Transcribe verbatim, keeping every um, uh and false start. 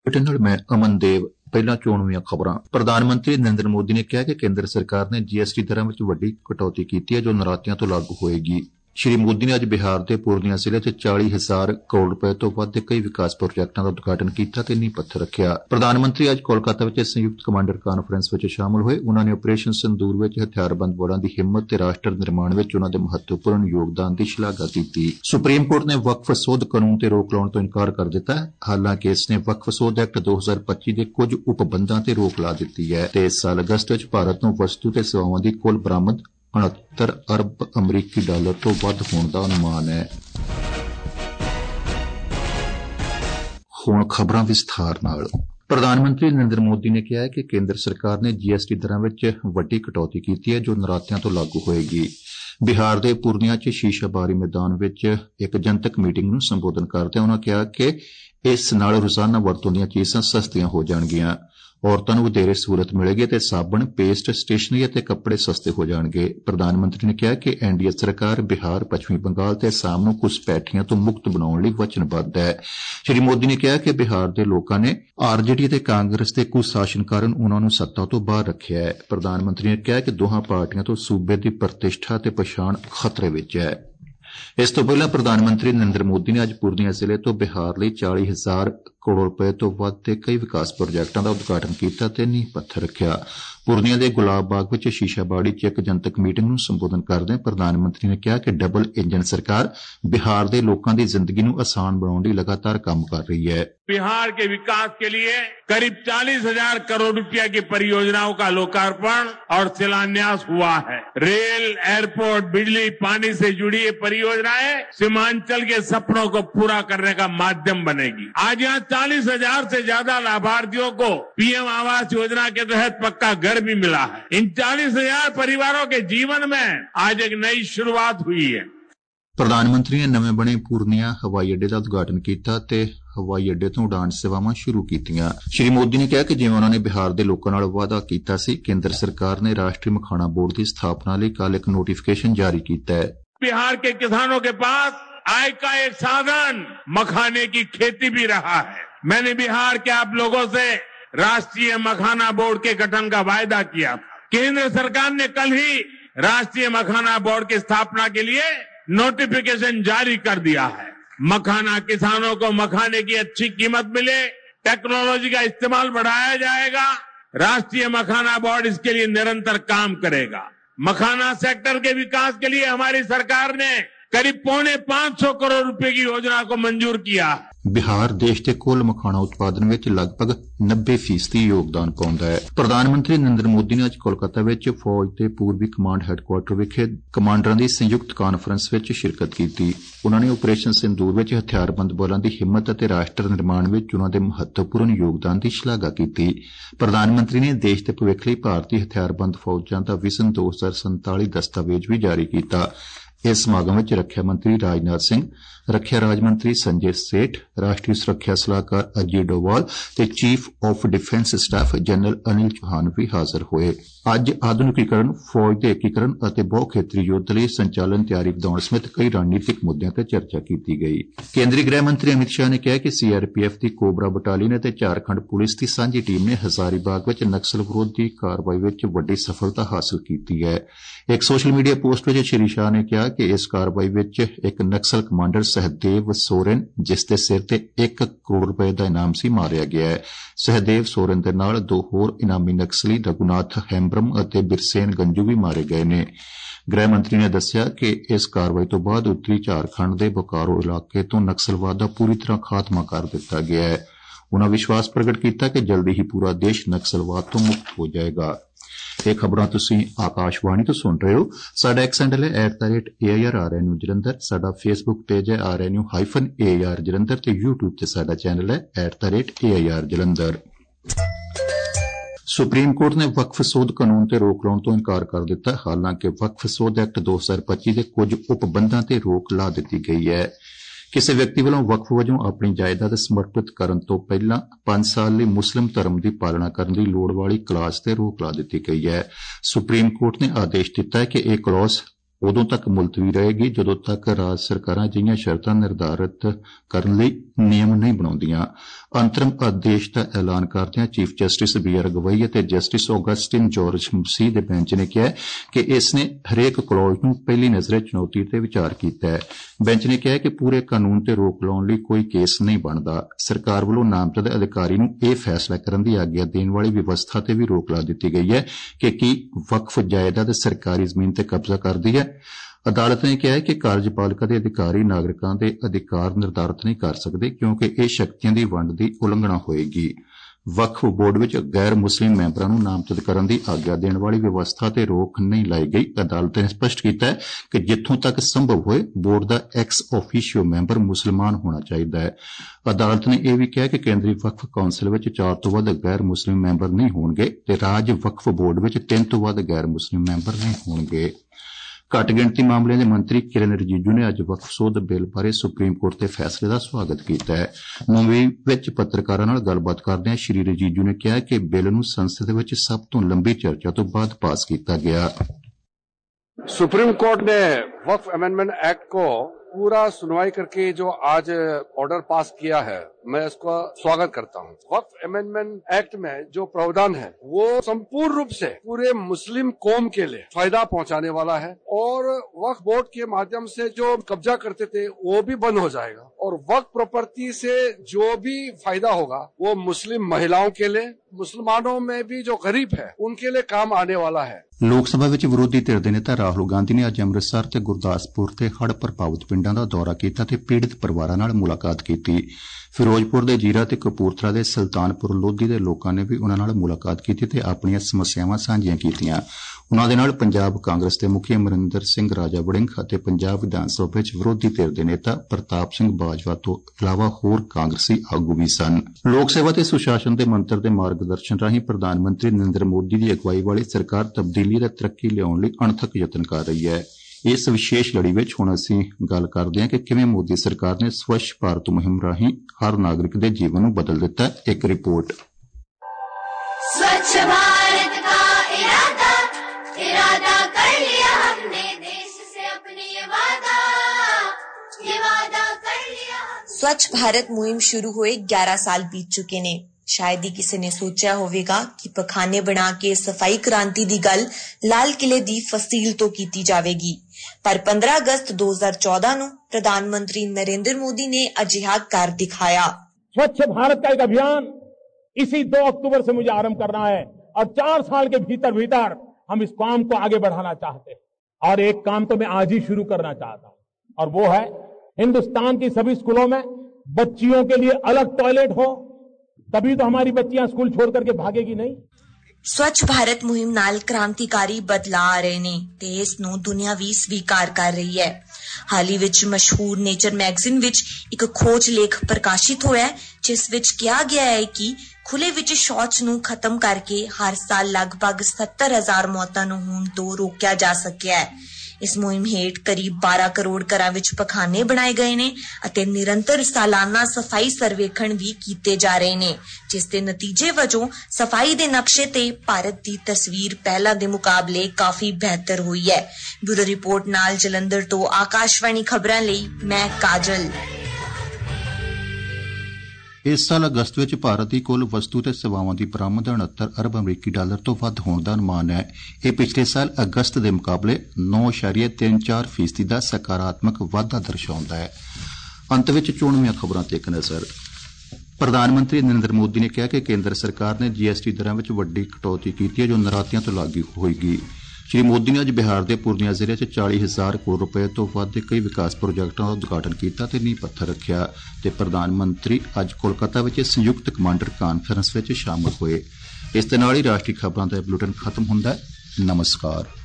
ਨਾਲ ਮੈਂ ਅਮਨ ਦੇਵ। ਪਹਿਲਾਂ ਚੋਣਵੀਆਂ ਖਬਰਾਂ। ਪ੍ਰਧਾਨ ਮੰਤਰੀ ਨਰਿੰਦਰ ਮੋਦੀ ਨੇ ਕਿਹਾ ਕਿ ਕੇਂਦਰ ਸਰਕਾਰ ਨੇ ਜੀਐਸਟੀ ਦਰਾਂ ਵਿੱਚ ਵੱਡੀ ਕਟੌਤੀ ਕੀਤੀ ਹੈ, ਜੋ ਨਰਾਤਿਆਂ ਤੋਂ ਲਾਗੂ ਹੋਏਗੀ। ਸ਼੍ਰੀ ਮੋਦੀ ਨੇ ਅੱਜ ਬਿਹਾਰ ਦੇ ਪੂਰਨੀਆ ਜ਼ਿਲ੍ਹੇ ਚ ਚਾਲੀ ਹਜ਼ਾਰ ਕਰੋੜ ਰੁਪਏ ਤੋਂ ਵੱਧ ਦੇ ਕਈ ਵਿਕਾਸ ਪ੍ਰੋਜੈਕਟਾਂ ਦਾ ਉਦਘਾਟਨ ਕੀਤਾ ਤੇ ਨੀਂਹ ਪੱਥਰ ਰੱਖਿਆ। ਪ੍ਰਧਾਨ ਮੰਤਰੀ ਅੱਜ ਕੋਲਕਾਤਾ ਵਿੱਚ ਸੰਯੁਕਤ ਕਮਾਂਡਰ ਕਾਨਫਰੰਸ ਵਿੱਚ ਸ਼ਾਮਲ ਹੋਏ। ਉਨ੍ਹਾਂ ਨੇ ਆਪਰੇਸ਼ਨ ਸਿੰਦੂਰ ਵਿੱਚ ਹਥਿਆਰਬੰਦ ਬਲਾਂ ਦੀ ਹਿੰਮਤ ਤੇ ਰਾਸ਼ਟਰ ਨਿਰਮਾਣ ਵਿੱਚ ਉਨ੍ਹਾਂ ਦੇ ਮਹੱਤਵਪੂਰਨ ਯੋਗਦਾਨ ਦੀ ਸ਼ਲਾਘਾ ਕੀਤੀ। ਸੁਪਰੀਮ ਕੋਰਟ ਨੇ ਵਕਫ ਸੋਧ ਕਾਨੂੰਨ ਤੇ ਰੋਕ ਲਾਉਣ ਤੋਂ ਇਨਕਾਰ ਕਰ ਦਿੱਤਾ ਹੈ। ਹਾਲਾਂਕਿ ਇਸ ਨੇ ਵਕਫ ਸੋਧ ਐਕਟ ਦੋ ਹਜ਼ਾਰ ਪੱਚੀ ਦੇ ਕੁਝ ਉਪਬੰਧਾਂ ਤੇ ਰੋਕ ਲਾ ਦਿੱਤੀ ਹੈ ਤੇ ਇਸ ਸਾਲ ਅਗਸਤ ਵਿੱਚ ਭਾਰਤ ਨੂੰ ਵਸਤੂ ਤੇ ਸੇਵਾਵਾਂ ਦੀ ਕੁੱਲ ਬਰਾਮਦ ਉਨੱਤਰ ਅਰਬ ਅਮਰੀਕੀ ਡਾਲਰ ਤੋਂ ਵੱਧ ਹੋਣ ਦਾ ਅਨੁਮਾਨ ਹੈ। ਹੁਣ ਖਬਰਾਂ ਵਿਸਥਾਰ ਨਾਲ। ਪ੍ਰਧਾਨ ਮੰਤਰੀ ਨਰਿੰਦਰ ਮੋਦੀ ਨੇ ਕਿਹਾ ਹੈ ਕਿ ਕੇਂਦਰ ਸਰਕਾਰ ਨੇ ਜੀਐਸਟੀ ਦਰਾਂ ਵਿੱਚ ਵੱਡੀ ਕਟੌਤੀ ਕੀਤੀ ਹੈ, ਜੋ ਨਰਾਤਿਆਂ ਤੋਂ ਲਾਗੂ ਹੋਏਗੀ। ਬਿਹਾਰ ਦੇ ਪੂਰਨੀਆ ਚ ਸ਼ੀਸ਼ਾਬਾਰੀ ਮੈਦਾਨ ਵਿੱਚ ਇੱਕ ਜਨਤਕ ਮੀਟਿੰਗ ਨੂੰ ਸੰਬੋਧਨ ਕਰਦਿਆਂ ਉਨ੍ਹਾਂ ਕਿਹਾ ਕਿ ਇਸ ਨਾਲ ਰੋਜ਼ਾਨਾ ਵਰਤੋਂ ਦੀਆਂ ਚੀਜ਼ਾਂ ਸਸਤੀਆਂ ਹੋ ਜਾਣਗੀਆਂ, ਔਰਤਾਂ ਨੂੰ ਵਧੇਰੇ ਸਹੂਲਤ ਮਿਲੇਗੀ ਅਤੇ ਸਾਬਣ, ਪੇਸਟ, ਸਟੇਸ਼ਨਰੀ ਅਤੇ ਕੱਪੜੇ ਸਸਤੇ ਹੋ ਜਾਣਗੇ। ਪ੍ਰਧਾਨ ਮੰਤਰੀ ਨੇ ਕਿਹਾ ਕਿ ਐਨਡੀਏ ਸਰਕਾਰ ਬਿਹਾਰ, ਪੱਛਮੀ ਬੰਗਾਲ ਤੇ ਅਸਾਮ ਨੂੰ ਘੁਸਪੈਠੀਆਂ ਤੋਂ ਮੁਕਤ ਬਣਾਉਣ ਲਈ ਵਚਨਬੱਧ ਹੈ। ਸ਼੍ਰੀ ਮੋਦੀ ਨੇ ਕਿਹਾ ਕਿ ਬਿਹਾਰ ਦੇ ਲੋਕਾਂ ਨੇ ਆਰਜੇਡੀ ਅਤੇ ਕਾਂਗਰਸ ਦੇ ਕੁਸ਼ਾਸਨ ਕਾਰਨ ਉਨ੍ਹਾਂ ਨੂੰ ਸੱਤਾ ਤੋਂ ਬਾਹਰ ਰੱਖਿਆ ਹੈ। ਪ੍ਰਧਾਨ ਮੰਤਰੀ ਨੇ ਕਿਹਾ ਕਿ ਦੋਹਾਂ ਪਾਰਟੀਆਂ ਤੋਂ ਸੂਬੇ ਦੀ ਪ੍ਰਤਿਸ਼ਠਾ ਤੇ ਪਛਾਣ ਖਤਰੇ ਵਿੱਚ ਹੈ। ਇਸ ਤੋਂ ਪਹਿਲਾਂ ਪ੍ਰਧਾਨ ਮੰਤਰੀ ਨਰਿੰਦਰ ਮੋਦੀ ਨੇ ਅੱਜ ਪੂਰਨੀਆ ਜ਼ਿਲ੍ਹੇ ਤੋਂ ਬਿਹਾਰ ਲਈ ਚਾਲੀ ਹਜ਼ਾਰ ਕਰੋੜ ਰੁਪਏ ਤੋਂ ਵੱਧ ਦੇ ਕਈ ਵਿਕਾਸ ਪ੍ਰੋਜੈਕਟਾਂ ਦਾ ਉਦਘਾਟਨ ਕੀਤਾ ਤੇ ਨੀਂਹ ਪੱਥਰ ਰੱਖਿਆ। ਪੂਰਨੀਆ ਦੇ ਗੁਲਾਬ ਬਾਗ ਵਿੱਚ ਸ਼ੀਸ਼ਾਬਾੜੀ ਚ ਇੱਕ ਜਨਤਕ ਮੀਟਿੰਗ ਨੂੰ ਸੰਬੋਧਨ ਕਰਦਿਆਂ ਪ੍ਰਧਾਨ ਮੰਤਰੀ ਨੇ ਕਿਹਾ ਕਿ ਡਬਲ ਇੰਜਨ ਸਰਕਾਰ ਬਿਹਾਰ ਦੇ ਲੋਕਾਂ ਦੀ ਜ਼ਿੰਦਗੀ ਨੂੰ ਆਸਾਨ ਬਣਾਉਣ ਲਈ ਲਗਾਤਾਰ ਕੰਮ ਕਰ ਰਹੀ ਹੈ। बिहार के विकास के लिए करीब चालीस हजार करोड़ रुपया की परियोजनाओं का लोकार्पण और शिलान्यास हुआ है। रेल, एयरपोर्ट, बिजली, पानी से जुड़ी ये परियोजनाएं सीमांचल के सपनों को पूरा करने का माध्यम बनेगी। आज यहाँ चालीस हजार से ज्यादा लाभार्थियों को पीएम आवास योजना के तहत पक्का घर भी मिला है। इन चालीस हजार परिवारों के जीवन में आज एक नई शुरुआत हुई है। ਪ੍ਰਧਾਨ ਮੰਤਰੀ ਨੇ ਨਵੇਂ ਬਣੇ ਪੂਰਨੀਆ ਹਵਾਈ ਅੱਡੇ ਦਾ ਉਦਘਾਟਨ ਕੀਤਾ ਤੇ ਹਵਾਈ ਅੱਡੇ ਤੋਂ ਉਡਾਣ ਸੇਵਾਵਾਂ ਸ਼ੁਰੂ ਕੀਤੀਆਂ। ਸ਼੍ਰੀ ਮੋਦੀ ਨੇ ਕਿਹਾ ਕਿ ਜਿਵੇਂ ਉਨ੍ਹਾਂ ਨੇ ਬਿਹਾਰ ਦੇ ਲੋਕਾਂ ਨਾਲ ਵਾਅਦਾ ਕੀਤਾ ਸੀ, ਕੇਂਦਰ ਸਰਕਾਰ ਨੇ ਰਾਸ਼ਟਰੀ ਮਖਾਣਾ ਬੋਰਡ ਦੀ ਸਥਾਪਨਾ ਲਈ ਕੱਲ੍ਹ ਇੱਕ ਨੋਟੀਫਿਕੇਸ਼ਨ ਜਾਰੀ ਕੀਤਾ ਹੈ। बिहार के किसानों के पास आय का एक साधन मखाने की खेती भी रहा है। मैंने बिहार के आप लोगों से राष्ट्रीय मखाना बोर्ड के गठन का वायदा किया था। केंद्र सरकार ने कल ही राष्ट्रीय मखाना बोर्ड की स्थापना के लिए नोटिफिकेशन जारी कर दिया है। मखाना किसानों को मखाने की अच्छी कीमत मिले, टेक्नोलॉजी का इस्तेमाल बढ़ाया जाएगा। राष्ट्रीय मखाना बोर्ड इसके लिए निरंतर काम करेगा। मखाना सेक्टर के विकास के लिए हमारी सरकार ने करीब पौने पांच सौ करोड़ रुपए की योजना को मंजूर किया। ਬਿਹਾਰ ਦੇਸ਼ ਦੇ ਕੁੱਲ ਮਖਾਣਾ ਉਤਪਾਦਨ ਵਿੱਚ ਲਗਭਗ ਨੱਬੇ ਫੀਸਦੀ ਯੋਗਦਾਨ ਪਾਉਂਦਾ ਹੈ। ਪ੍ਰਧਾਨ ਮੰਤਰੀ ਨਰਿੰਦਰ ਮੋਦੀ ਨੇ ਅੱਜ ਕੋਲਕਾਤਾ ਵਿੱਚ ਫੌਜ ਦੇ ਪੂਰਬੀ ਕਮਾਂਡ ਹੈੱਡਕੁਆਰਟਰ ਵਿਖੇ ਕਮਾਂਡਰਾਂ ਦੀ ਸੰਯੁਕਤ ਕਾਨਫਰੰਸ ਵਿੱਚ ਸ਼ਿਰਕਤ ਕੀਤੀ। ਉਨ੍ਹਾਂ ਨੇ ਆਪਰੇਸ਼ਨ ਸਿੰਦੂਰ ਵਿੱਚ ਹਥਿਆਰਬੰਦ ਬਲਾਂ ਦੀ ਹਿੰਮਤ ਅਤੇ ਰਾਸ਼ਟਰ ਨਿਰਮਾਣ ਵਿੱਚ ਉਨ੍ਹਾਂ ਦੇ ਮਹੱਤਵਪੂਰਨ ਯੋਗਦਾਨ ਦੀ ਸ਼ਲਾਘਾ ਕੀਤੀ। ਪ੍ਰਧਾਨ ਮੰਤਰੀ ਨੇ ਦੇਸ਼ ਦੇ ਭਵਿੱਖ ਲਈ ਭਾਰਤੀ ਹਥਿਆਰਬੰਦ ਫੌਜਾਂ ਦਾ ਵਿਜ਼ਨ ਦੋ ਹਜ਼ਾਰ ਸੰਤਾਲੀ ਦਸਤਾਵੇਜ਼ ਵੀ ਜਾਰੀ ਕੀਤਾ। ਇਸ ਸਮਾਗਮ ਵਿੱਚ ਰੱਖਿਆ ਮੰਤਰੀ ਰਾਜਨਾਥ ਸਿੰਘ, ਰੱਖਿਆ ਰਾਜ ਮੰਤਰੀ ਸੰਜੇ ਸੇਠ, ਰਾਸ਼ਟਰੀ ਸੁਰੱਖਿਆ ਸਲਾਹਕਾਰ ਅਜੇ ਡੋਵਾਲ ਤੇ chief of defence staff general Anil Chauhan ਵੀ ਹਾਜ਼ਰ ਹੋਏ। ਅੱਜ ਆਧੁਨਿਕੀਕਰਨ, ਫੌਜ ਦੇ ਏਕੀਕਰਨ ਅਤੇ ਬਹੁ ਖੇਤਰੀ ਯੁੱਧ ਲਈ ਸੰਚਾਲਨ ਤਿਆਰੀ ਵਧਾਉਣ ਸਮੇਤ ਕਈ ਰਣਨੀਤਿਕ ਮੁੱਦਿਆਂ ਤੇ ਚਰਚਾ ਕੀਤੀ ਗਈ। ਕੇਂਦਰੀ ਗ੍ਰਹਿ ਮੰਤਰੀ ਅਮਿਤ ਸ਼ਾਹ ਨੇ ਕਿਹਾ ਕਿ ਸੀਆਰਪੀਐਫ ਦੀ ਕੋਬਰਾ ਬਟਾਲੀਅਨ ਅਤੇ ਝਾਰਖੰਡ ਪੁਲਿਸ ਦੀ ਸਾਂਝੀ ਟੀਮ ਨੇ ਹਜ਼ਾਰੀਬਾਗ ਵਿੱਚ ਨਕਸਲ ਵਿਰੋਧੀ ਕਾਰਵਾਈ ਵਿੱਚ ਵੱਡੀ ਸਫਲਤਾ ਹਾਸਲ ਕੀਤੀ ਹੈ। ਇੱਕ ਸੋਸ਼ਲ ਮੀਡੀਆ ਪੋਸਟ ਵਿੱਚ ਸ਼੍ਰੀ ਸ਼ਾਹ ਨੇ ਕਿਹਾ ਕਿ ਇਸ ਕਾਰਵਾਈ ਵਿੱਚ ਇੱਕ ਨਕਸਲ ਕਮਾਂਡਰ ਸਹਿਦੇਵ ਸੋਰੇਨ, ਜਿਸ ਦੇ ਸਿਰ ਤੇ ਇੱਕ ਕਰੋੜ ਰੁਪਏ ਦਾ ਇਨਾਮ ਸੀ, ਮਾਰਿਆ ਗਿਆ ਹੈ। ਸਹਿਦੇਵ ਸੋਰੇਨ ਦੇ ਨਾਲ ਦੋ ਹੋਰ ਇਨਾਮੀ ਨਕਸਲੀ ਰਘੁਨਾਥ ਹੈਂਬਰਮ ਅਤੇ ਬਿਰਸੇਨ ਗੰਜੂ ਵੀ ਮਾਰੇ ਗਏ ਨੇ। ਗ੍ਰਹਿ ਮੰਤਰੀ ਨੇ ਦੱਸਿਆ ਕਿ ਇਸ ਕਾਰਵਾਈ ਤੋਂ ਬਾਅਦ ਉੱਤਰੀ ਝਾਰਖੰਡ ਦੇ ਬੋਕਾਰੋ ਇਲਾਕੇ ਤੋਂ ਨਕਸਲਵਾਦ ਦਾ ਪੂਰੀ ਤਰ੍ਹਾਂ ਖਾਤਮਾ ਕਰ ਦਿੱਤਾ ਗਿਆ ਹੈ। ਉਨ੍ਹਾਂ ਵਿਸ਼ਵਾਸ ਪ੍ਰਗਟ ਕੀਤਾ ਕਿ ਜਲਦੀ ਹੀ ਪੂਰਾ ਦੇਸ਼ ਨਕਸਲਵਾਦ ਤੋਂ ਮੁਕਤ ਹੋ ਜਾਏਗਾ। ਇਹ ਖਬਰਾਂ ਤੁਸੀਂ ਆਕਾਸ਼ਵਾਣੀ ਤੋਂ ਸੁਣ ਰਹੇ ਹੋ। ਸਾਡਾ ਐਕਸ ਹੈਂਡਲ ਹੈ at the rate A I R R N U Jalandhar. ਸਾਡਾ ਫੇਸਬੁੱਕ ਪੇਜ ਹੈ R N U hyphen A I R Jalandhar ਤੇ ਯੂਟਿਊਬ ਤੇ ਸਾਡਾ ਚੈਨਲ ਹੈ at the rate A I R Jalandhar. Supreme court ਨੇ ਵਕਫ ਸੋਧ ਕਾਨੂੰਨ ਤੇ ਰੋਕ ਲਾਉਣ ਤੋਂ ਇਨਕਾਰ ਕਰ ਦਿੱਤਾ। ਹਾਲਾਂਕਿ ਵਕਫ ਸੋਧ ਐਕਟ ਦੋ ਹਜ਼ਾਰ ਪੱਚੀ ਦੇ ਕੁਝ ਉਪਬੰਧਾਂ ਤੇ ਰੋਕ ਲਾ ਦਿੱਤੀ ਗਈ ਹੈ। ਕਿਸੇ ਵਿਅਕਤੀ ਵੱਲੋਂ ਵਕਫ ਵਜੋਂ ਆਪਣੀ ਜਾਇਦਾਦ ਸਮਰਪਿਤ ਕਰਨ ਤੋਂ ਪਹਿਲਾਂ ਪੰਜ ਸਾਲ ਲਈ ਮੁਸਲਿਮ ਧਰਮ ਦੀ ਪਾਲਣਾ ਕਰਨ ਦੀ ਲੋੜ ਵਾਲੀ ਕਲਾਸ ਤੇ ਰੋਕ ਲਾ ਦਿੱਤੀ ਗਈ ਹੈ। ਸੁਪਰੀਮ ਕੋਰਟ ਨੇ ਆਦੇਸ਼ ਦਿੱਤਾ ਹੈ ਕਿ ਇਹ ਕਲਾਸ ਉਦੋਂ ਤੱਕ ਮੁਲਤਵੀ ਰਹੇਗੀ ਜਦੋਂ ਤੱਕ ਰਾਜ ਸਰਕਾਰਾਂ ਅਜਿਹੀਆਂ ਸ਼ਰਤਾਂ ਨਿਰਧਾਰਿਤ ਕਰਨ ਲਈ ਨਿਯਮ ਨਹੀਂ ਬਣਾਉਂਦੀਆਂ। ਅੰਤਰਿਮ ਆਦੇਸ਼ ਦਾ ਐਲਾਨ ਕਰਦਿਆਂ chief justice B R Gavai ਅਤੇ ਜਸਟਿਸ ਆਗਸਟਿਨ ਜਾਰਜ ਮਸੀਹ ਦੇ ਬੈਂਚ ਨੇ ਕਿਹਾ ਕਿ ਇਸ ਨੇ ਹਰੇਕ ਕਲੌਜ਼ ਨੂੰ ਪਹਿਲੀ ਨਜ਼ਰੇ ਚੁਣੌਤੀ ਤੇ ਵਿਚਾਰ ਕੀਤਾ ਹੈ। ਬੈਂਚ ਨੇ ਕਿਹਾ ਕਿ ਪੂਰੇ ਕਾਨੂੰਨ ਤੇ ਰੋਕ ਲਾਉਣ ਲਈ ਕੋਈ ਕੇਸ ਨਹੀਂ ਬਣਦਾ। ਸਰਕਾਰ ਵੱਲੋਂ ਨਾਮਜ਼ਦ ਅਧਿਕਾਰੀ ਨੂੰ ਇਹ ਫੈਸਲਾ ਕਰਨ ਦੀ ਆਗਿਆ ਦੇਣ ਵਾਲੀ ਵਿਵਸਥਾ ਤੇ ਵੀ ਰੋਕ ਲਾ ਦਿੱਤੀ ਗਈ ਹੈ ਕਿ ਕੀ ਵਕਫ ਜਾਇਦਾਦ ਸਰਕਾਰੀ ਜ਼ਮੀਨ ਤੇ ਕਬਜ਼ਾ ਕਰਦੀ ਹੈ। ਅਦਾਲਤ ਨੇ ਕਿਹਾ ਕਿ ਕਾਰਜਪਾਲਿਕਾ ਦੇ ਅਧਿਕਾਰੀ ਨਾਗਰਿਕਾਂ ਦੇ ਅਧਿਕਾਰ ਨਿਰਧਾਰਤ ਨਹੀਂ ਕਰ ਸਕਦੇ ਕਿਉਂਕਿ ਇਹ ਸ਼ਕਤੀਆਂ ਦੀ ਵੰਡ ਦੀ ਉਲੰਘਣਾ ਹੋਏਗੀ। ਵਕਫ ਬੋਰਡ ਵਿੱਚ ਗੈਰ ਮੁਸਲਿਮ ਮੈਂਬਰਾਂ ਨੂੰ ਨਾਮਜ਼ਦ ਕਰਨ ਦੀ ਆਗਿਆ ਦੇਣ ਵਾਲੀ ਵਿਵਸਥਾ ਤੇ ਰੋਕ ਨਹੀਂ ਲਾਈ ਗਈ। ਅਦਾਲਤ ਨੇ ਸਪਸ਼ਟ ਕੀਤਾ ਕਿ ਜਿੱਥੋਂ ਤੱਕ ਸੰਭਵ ਹੋਏ ਬੋਰਡ ਦਾ ਐਕਸ ਆਫੀਸ਼ੀਓ ਮੈਂਬਰ ਮੁਸਲਮਾਨ ਹੋਣਾ ਚਾਹੀਦਾ ਹੈ। ਅਦਾਲਤ ਨੇ ਇਹ ਵੀ ਕਿਹਾ ਕਿ ਕੇਂਦਰੀ ਵਕਫ ਕੌਂਸਲ ਵਿੱਚ ਚਾਰ ਤੋਂ ਵੱਧ ਗੈਰ ਮੁਸਲਿਮ ਮੈਂਬਰ ਨਹੀਂ ਹੋਣਗੇ ਤੇ ਰਾਜ ਵਕਫ ਬੋਰਡ ਵਿੱਚ ਤਿੰਨ ਤੋਂ ਵੱਧ ਗੈਰ ਮੁਸਲਿਮ ਮੈਂਬਰ ਨਹੀਂ ਹੋਣਗੇ। ਘੱਟ ਗਿਣਤੀ ਮਾਮਲਿਆਂ ਦੇ ਮੰਤਰੀ ਕਿਰਨ ਰਿਜੀਜੂ ਨੇ ਅੱਜ ਵਕਫ ਸੋਧ ਬਿੱਲ ਬਾਰੇ ਸੁਪਰੀਮ ਕੋਰਟ ਦੇ ਫੈਸਲੇ ਦਾ ਸਵਾਗਤ ਕੀਤਾ ਹੈ। ਮੁੰਬਈ ਵਿੱਚ ਪੱਤਰਕਾਰਾਂ ਨਾਲ ਗੱਲਬਾਤ ਕਰਦਿਆਂ ਸ਼੍ਰੀ ਰਿਜੀਜੂ ਨੇ ਕਿਹਾ ਕਿ ਬਿੱਲ ਨੂੰ ਸੰਸਦ ਵਿੱਚ ਸਭ ਤੋਂ ਲੰਬੀ ਚਰਚਾ ਤੋਂ ਬਾਅਦ ਪਾਸ ਕੀਤਾ ਗਿਆ। सुप्रीम कोर्ट ने वक्फ अमेंडमेंट एक्ट को पूरा सुनवाई करके जो आज ऑर्डर पास किया है, मैं इसका स्वागत करता हूँ। वक्फ अमेंडमेंट एक्ट में जो प्रावधान है वो संपूर्ण रूप से पूरे मुस्लिम कौम के लिए फायदा पहुंचाने वाला है और वक्फ बोर्ड के माध्यम से जो कब्जा करते थे वो भी बंद हो जाएगा और वक्फ प्रॉपर्टी से जो भी फायदा होगा वो मुस्लिम महिलाओं के लिए, मुसलमानों में भी जो गरीब है उनके लिए काम आने वाला है। ਲੋਕ ਸਭਾ ਵਿੱਚ ਵਿਰੋਧੀ ਧਿਰ ਦੇ ਨੇਤਾ ਰਾਹੁਲ ਗਾਂਧੀ ਨੇ ਅੱਜ ਅੰਮ੍ਰਿਤਸਰ ਤੇ ਗੁਰਦਾਸਪੁਰ ਤੇ ਹੜ੍ਹ ਪ੍ਰਭਾਵਿਤ ਪਿੰਡਾਂ ਦਾ ਦੌਰਾ ਕੀਤਾ ਤੇ ਪੀੜਤ ਪਰਿਵਾਰਾਂ ਨਾਲ ਮੁਲਾਕਾਤ ਕੀਤੀ। ਫਿਰੋਜ਼ਪੁਰ ਦੇ ਜੀਰਾ ਤੇ ਕਪੂਰਥਲਾ ਦੇ ਸੁਲਤਾਨਪੁਰ ਲੋਧੀ ਦੇ ਲੋਕਾਂ ਨੇ ਵੀ ਉਨ੍ਹਾਂ ਨਾਲ ਮੁਲਾਕਾਤ ਕੀਤੀ ਤੇ ਆਪਣੀਆਂ ਸਮੱਸਿਆਵਾਂ ਸਾਂਝੀਆਂ ਕੀਤੀਆਂ। ਉਨ੍ਹਾਂ ਦੇ ਨਾਲ ਪੰਜਾਬ ਕਾਂਗਰਸ ਦੇ ਮੁਖੀ ਅਮਰਿੰਦਰ ਸਿੰਘ ਰਾਜਾ ਵੜਿੰਗ ਅਤੇ ਪੰਜਾਬ ਵਿਧਾਨ ਸਭਾ ਵਿੱਚ ਵਿਰੋਧੀ ਧਿਰ ਦੇ ਨੇਤਾ ਪ੍ਰਤਾਪ ਸਿੰਘ ਬਾਜਵਾ ਤੋਂ ਇਲਾਵਾ ਹੋਰ ਕਾਂਗਰਸੀ ਆਗੂ ਵੀ ਸਨ। ਲੋਕ ਸੇਵਾ ਤੇ ਸੁਸ਼ਾਸਨ ਦੇ ਮੰਤਰ ਦੇ ਮਾਰਗਦਰਸ਼ਨ ਰਾਹੀਂ ਪ੍ਰਧਾਨ ਮੰਤਰੀ ਨਰਿੰਦਰ ਮੋਦੀ ਦੀ ਅਗਵਾਈ ਵਾਲੀ ਸਰਕਾਰ ਤਬਦੀਲੀ ਅਤੇ ਤਰੱਕੀ ਲਿਆਉਣ ਲਈ ਅਣਥੱਕ ਯਤਨ ਕਰ ਰਹੀ ਹੈ। ਇਸ ਵਿਸ਼ੇਸ਼ ਲੜੀ ਵਿੱਚ ਹੁਣ ਅਸੀਂ ਗੱਲ ਕਰਦੇ ਹਾਂ ਕਿ ਕਿਵੇਂ ਮੋਦੀ ਸਰਕਾਰ ਨੇ ਸਵੱਛ ਭਾਰਤ ਮੁਹਿੰਮ ਰਾਹੀਂ ਹਰ ਨਾਗਰਿਕ ਦੇ ਜੀਵਨ ਨੂੰ ਬਦਲ ਦਿੱਤਾ। ਇੱਕ ਰਿਪੋਰਟ। स्वच्छ भारत का इरादा इरादा कर लिया हमने देश से अपने ये वादा ये वादा कर लिया। स्वच्छ भारत मुहिम शुरू हुए ग्यारह साल बीत चुके ने। शायद ही किसी ने सोचा होवेगा कि पखाने बना के सफाई क्रांति दी गल लाल किले दी फसील तो कीती जावेगी, पर पंद्रह अगस्त दो हज़ार चौदह नूं प्रधानमंत्री नरेंद्र मोदी ने अजिहा कर दिखाया। स्वच्छ भारत का एक अभियान इसी दो अक्टूबर से मुझे आरंभ करना है और चार साल के भीतर भीतर हम इस काम को आगे बढ़ाना चाहते हैं। और एक काम तो मैं आज ही शुरू करना चाहता हूं और वो है हिंदुस्तान की सभी स्कूलों में बच्चियों के लिए अलग टॉयलेट हो, तभी तो हमारी बच्चियां स्कूल छोड़ करके भागेगी नहीं। स्वच्छ भारत मुहिम नाल क्रांतिकारी बदलाव आ रहे ने ते इस नूं दुनिया भी स्वीकार कर रही है। हाल ही विच मशहूर नेचर मैगजीन विच एक खोज लेख प्रकाशित होया जिस विच कहा गया है कि खुले विच शौच नूं खत्म करके हर साल लगभग सत्तर हजार मौतां नूं होण तों रोकिया जा सकिया है। इस मुहिम हेठ करीब बारह करोड़ घरां विच पखाने बनाए गए ने अते निरंतर सालाना सफाई सर्वेखण भी कीते जा रहे ने जिस दे नतीजे वजों सफाई दे नक्शे ते भारत दी तस्वीर पहला दे मुकाबले काफी बेहतर हुई है। ब्यूरो रिपोर्ट नाल जलंधर तो आकाशवाणी खबरां लई मैं काजल। ਇਸ ਸਾਲ ਅਗਸਤ ਵਿੱਚ ਭਾਰਤ ਦੀ ਕੁੱਲ ਵਸਤੂ ਤੇ ਸੇਵਾਵਾਂ ਦੀ ਬਰਾਮਦ ਉਣੱਤਰ ਅਰਬ ਅਮਰੀਕੀ ਡਾਲਰ ਤੋਂ ਵੱਧ ਹੋਣ ਦਾ ਅਨੁਮਾਨ ਹੈ। ਇਹ ਪਿਛਲੇ ਸਾਲ ਅਗਸਤ ਦੇ ਮੁਕਾਬਲੇ ਨੌ ਇਸ਼ਾਰੀਆ ਤਿੰਨ ਚਾਰ ਫੀਸਦੀ ਦਾ ਸਕਾਰਾਤਮਕ ਵਾਧਾ ਦਰਸਾਉਂਦਾ ਹੈ। ਅੰਤ ਵਿੱਚ ਚੋਣਵੀਆਂ ਖਬਰਾਂ ਤੇ ਇੱਕ ਨਜ਼ਰ। ਪ੍ਰਧਾਨ ਮੰਤਰੀ ਨਰਿੰਦਰ ਮੋਦੀ ਨੇ ਕਿਹਾ ਕਿ ਕੇਂਦਰ ਸਰਕਾਰ ਨੇ ਜੀ ਐਸ ਟੀ ਦਰਾਂ ਵਿੱਚ ਵੱਡੀ ਕਟੌਤੀ ਕੀਤੀ ਹੈ ਜੋ ਨਰਾਤਿਆਂ ਤੋਂ ਲਾਗੂ ਹੋਏਗੀ। ਸ਼੍ਰੀ ਮੋਦੀ ਨੇ ਅੱਜ ਬਿਹਾਰ ਦੇ ਪੂਰਨੀਆ ਜ਼ਿਲ੍ਹੇ ਚ ਚਾਲੀ ਹਜ਼ਾਰ ਕਰੋੜ ਰੁਪਏ ਤੋਂ ਵੱਧ ਦੇ ਕਈ ਵਿਕਾਸ ਪ੍ਰੋਜੈਕਟਾਂ ਦਾ ਉਦਘਾਟਨ ਕੀਤਾ ਤੇ ਨੀਂਹ ਪੱਥਰ ਰੱਖਿਆ ਤੇ ਪ੍ਰਧਾਨ ਮੰਤਰੀ ਅੱਜ ਕੋਲਕਾਤਾ ਵਿੱਚ ਸੰਯੁਕਤ ਕਮਾਂਡਰ ਕਾਨਫਰੰਸ ਵਿੱਚ ਸ਼ਾਮਲ ਹੋਏ। ਇਸ ਦੇ ਨਾਲ ਹੀ ਰਾਸ਼ਟਰੀ ਖਬਰਾਂ ਦਾ ਬੁਲੇਟਿਨ ਖਤਮ ਹੁੰਦਾ ਹੈ। ਨਮਸਕਾਰ।